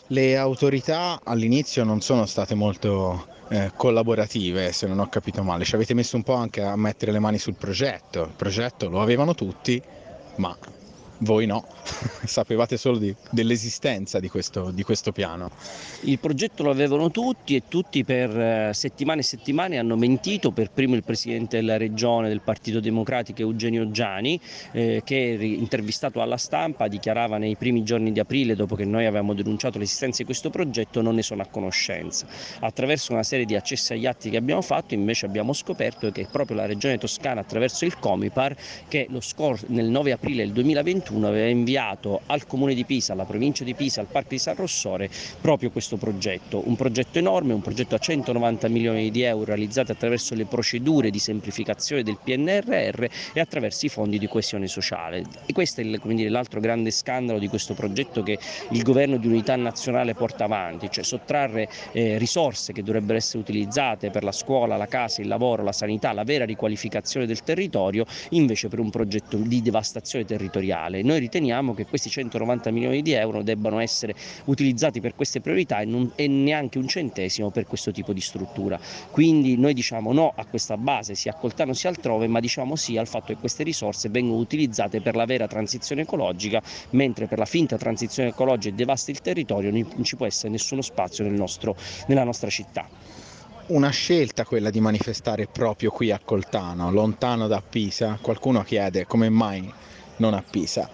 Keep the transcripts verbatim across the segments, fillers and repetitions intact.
Le autorità all'inizio non sono state molto eh, collaborative, se non ho capito male. Ci avete messo un po' anche a mettere le mani sul progetto. Il progetto lo avevano tutti, ma voi no. Sapevate solo di- dell'esistenza di questo, di questo piano. Il progetto lo avevano tutti e tutti per eh, settimane e settimane hanno mentito, per primo il presidente della regione del Partito Democratico Eugenio Giani, eh, che intervistato alla stampa dichiarava nei primi giorni di aprile, dopo che noi avevamo denunciato l'esistenza di questo progetto: non ne sono a conoscenza. Attraverso una serie di accessi agli atti che abbiamo fatto invece abbiamo scoperto che proprio la regione Toscana, attraverso il Comipar, che lo scor- nel nove aprile del duemilaventuno aveva inviato al comune di Pisa, alla provincia di Pisa, al Parco di San Rossore proprio questo progetto, un progetto enorme, un progetto a centonovanta milioni di euro realizzato attraverso le procedure di semplificazione del P N R R e attraverso i fondi di coesione sociale. E questo è l'altro grande scandalo di questo progetto che il governo di unità nazionale porta avanti, cioè sottrarre eh, risorse che dovrebbero essere utilizzate per la scuola, la casa, il lavoro, la sanità, la vera riqualificazione del territorio, invece per un progetto di devastazione territoriale. Noi riteniamo che questi centonovanta milioni di euro debbano essere utilizzati per queste priorità e, non, e neanche un centesimo per questo tipo di struttura. Quindi noi diciamo no a questa base, sia a Coltano sia altrove, ma diciamo sì al fatto che queste risorse vengono utilizzate per la vera transizione ecologica, mentre per la finta transizione ecologica e devasta il territorio non ci può essere nessuno spazio nel nostro, nella nostra città. Una scelta quella di manifestare proprio qui a Coltano, lontano da Pisa. Qualcuno chiede come mai non a Pisa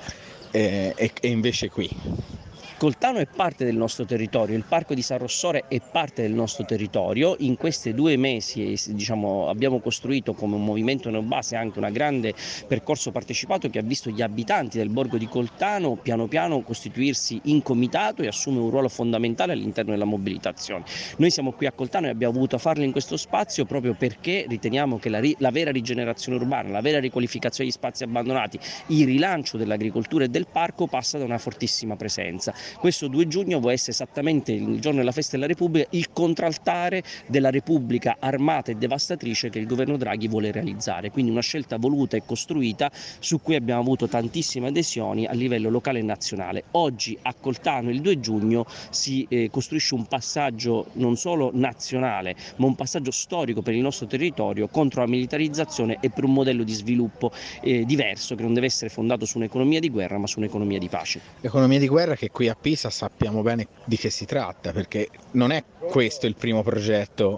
e, e, e invece qui. Coltano è parte del nostro territorio, il Parco di San Rossore è parte del nostro territorio. In questi due mesi diciamo, abbiamo costruito come un movimento neobase anche un grande percorso partecipato che ha visto gli abitanti del borgo di Coltano piano piano costituirsi in comitato e assumere un ruolo fondamentale all'interno della mobilitazione. Noi siamo qui a Coltano e abbiamo voluto farlo in questo spazio proprio perché riteniamo che la, la vera rigenerazione urbana, la vera riqualificazione degli spazi abbandonati, il rilancio dell'agricoltura e del parco passa da una fortissima presenza. Questo due giugno vuole essere esattamente il giorno della festa della Repubblica, il contraltare della Repubblica armata e devastatrice che il governo Draghi vuole realizzare, quindi una scelta voluta e costruita su cui abbiamo avuto tantissime adesioni a livello locale e nazionale. Oggi a Coltano il due giugno si eh, costruisce un passaggio non solo nazionale ma un passaggio storico per il nostro territorio contro la militarizzazione e per un modello di sviluppo eh, diverso che non deve essere fondato su un'economia di guerra ma su un'economia di pace. L'economia di guerra che qui a Pisa sappiamo bene di che si tratta, perché non è questo il primo progetto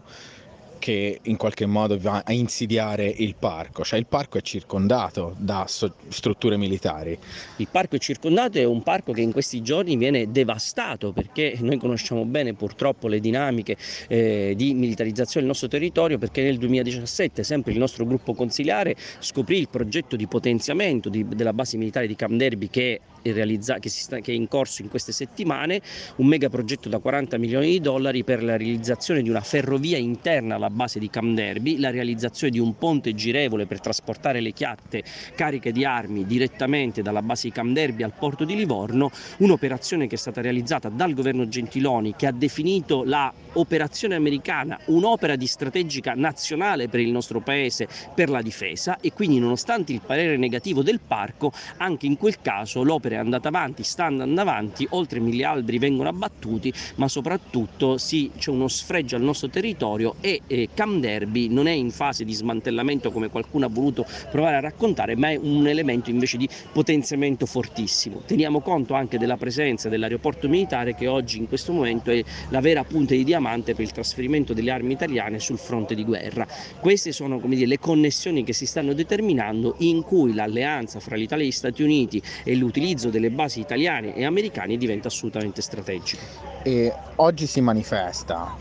che in qualche modo va a insidiare il parco, cioè il parco è circondato da so- strutture militari. Il parco è circondato, è un parco che in questi giorni viene devastato perché noi conosciamo bene purtroppo le dinamiche eh, di militarizzazione del nostro territorio, perché nel duemiladiciassette sempre il nostro gruppo consiliare scoprì il progetto di potenziamento di, della base militare di Camp Derby che è, realizza, che, si sta, che è in corso in queste settimane, un mega progetto da quaranta milioni di dollari per la realizzazione di una ferrovia interna alla base di Camp Derby, la realizzazione di un ponte girevole per trasportare le chiatte cariche di armi direttamente dalla base di Camp Derby al porto di Livorno, un'operazione che è stata realizzata dal governo Gentiloni, che ha definito la operazione americana un'opera di strategica nazionale per il nostro paese per la difesa, e quindi nonostante il parere negativo del parco anche in quel caso l'opera è andata avanti, sta andando avanti, oltre mille alberi vengono abbattuti, ma soprattutto sì, c'è uno sfregio al nostro territorio e eh, Camp Derby non è in fase di smantellamento come qualcuno ha voluto provare a raccontare, ma è un elemento invece di potenziamento fortissimo. Teniamo conto anche della presenza dell'aeroporto militare che oggi in questo momento è la vera punta di diamante per il trasferimento delle armi italiane sul fronte di guerra. Queste sono, come dire, le connessioni che si stanno determinando, in cui l'alleanza fra l'Italia e gli Stati Uniti e l'utilizzo delle basi italiane e americane diventa assolutamente strategico. E oggi si manifesta.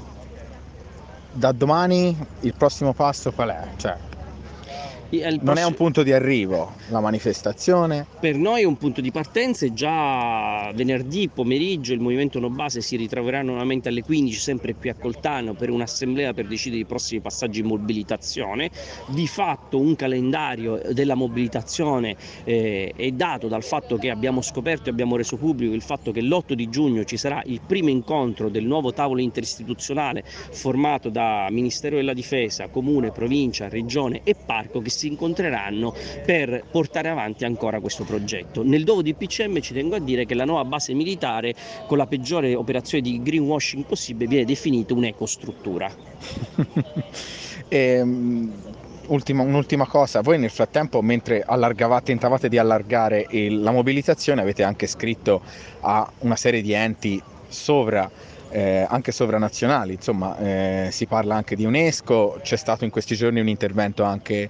Da domani il prossimo passo qual è? Cioè, non è un punto di arrivo la manifestazione? Per noi è un punto di partenza, e già venerdì pomeriggio il movimento No Base si ritroverà nuovamente alle quindici sempre qui a Coltano per un'assemblea per decidere i prossimi passaggi in mobilitazione. Di fatto un calendario della mobilitazione eh, è dato dal fatto che abbiamo scoperto e abbiamo reso pubblico il fatto che l'otto di giugno ci sarà il primo incontro del nuovo tavolo interistituzionale formato da Ministero della Difesa, Comune, Provincia, Regione e Parco, che si incontreranno per portare avanti ancora questo progetto. Nel dopo di P C M ci tengo a dire che la nuova base militare, con la peggiore operazione di greenwashing possibile, viene definita un'ecostruttura. E, ultima, un'ultima cosa, voi nel frattempo, mentre allargavate, tentavate di allargare il, la mobilitazione, avete anche scritto a una serie di enti sovra, eh, anche sovranazionali, insomma, eh, si parla anche di UNESCO, c'è stato in questi giorni un intervento anche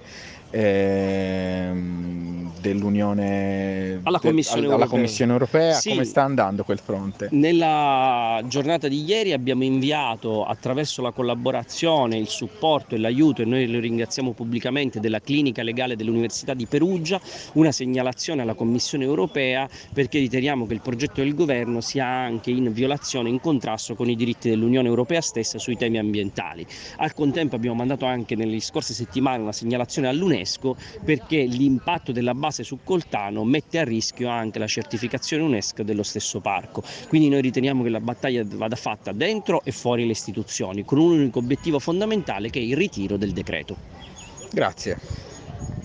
ehm, dell'Unione, Alla de, Commissione alla europea. Commissione europea. Sì. Come sta andando quel fronte? Nella giornata di ieri abbiamo inviato, attraverso la collaborazione, il supporto e l'aiuto, e noi lo ringraziamo pubblicamente, della clinica legale dell'Università di Perugia, una segnalazione alla Commissione europea, perché riteniamo che il progetto del governo sia anche in violazione, in contrasto con i diritti dell'Unione Europea stessa sui temi ambientali. Al contempo abbiamo mandato anche nelle scorse settimane una segnalazione all'UNESCO, perché l'impatto della base su Coltano mette a rischio anche la certificazione UNESCO dello stesso parco. Quindi noi riteniamo che la battaglia vada fatta dentro e fuori le istituzioni, con un unico obiettivo fondamentale, che è il ritiro del decreto. Grazie.